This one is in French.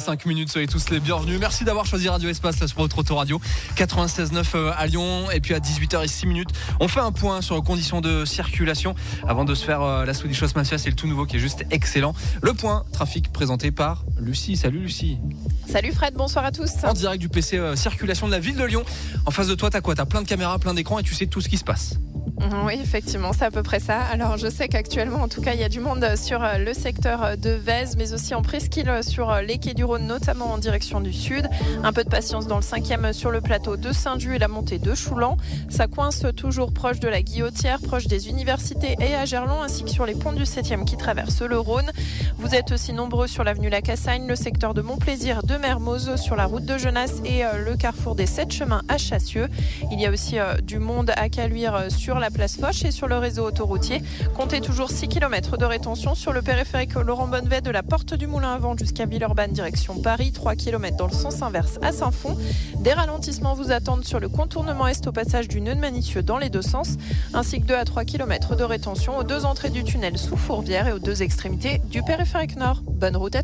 5 minutes, soyez tous les bienvenus. Merci d'avoir choisi Radio Espace là, sur votre autoradio 96.9 à Lyon. Et puis à 18h06, on fait un point sur les conditions de circulation avant de se faire la Swedish House Mafia. C'est le tout nouveau qui est juste excellent. Le point trafic présenté par Lucie. Salut Lucie. Salut Fred, bonsoir à tous. En direct du PC circulation de la ville de Lyon. En face de toi, t'as quoi? T'as plein de caméras, plein d'écrans et tu sais tout ce qui se passe. Oui, effectivement, c'est à peu près ça. Alors, je sais qu'actuellement, en tout cas, il y a du monde sur le secteur de Vèze, mais aussi en presqu'île sur les quais du Rhône, notamment en direction du sud. Un peu de patience dans le 5e sur le plateau de Saint-Just et la montée de Choulan. Ça coince toujours proche de la Guillotière, proche des universités et à Gerland, ainsi que sur les ponts du 7e qui traversent le Rhône. Vous êtes aussi nombreux sur l'avenue La Cassagne, le secteur de Montplaisir, de Mermoz, sur la route de Genasse et le carrefour des 7 chemins à Chassieux. Il y a aussi du monde à Caluire sur la place Foch et sur le réseau autoroutier. Comptez toujours 6 km de rétention sur le périphérique Laurent Bonnevet de la porte du Moulin à Vent jusqu'à Villeurbanne direction Paris, 3 km dans le sens inverse à Saint-Fond. Des ralentissements vous attendent sur le contournement est au passage du nœud de Manicieux dans les deux sens, ainsi que 2 à 3 km de rétention aux deux entrées du tunnel sous Fourvière et aux deux extrémités du périphérique nord. Bonne route à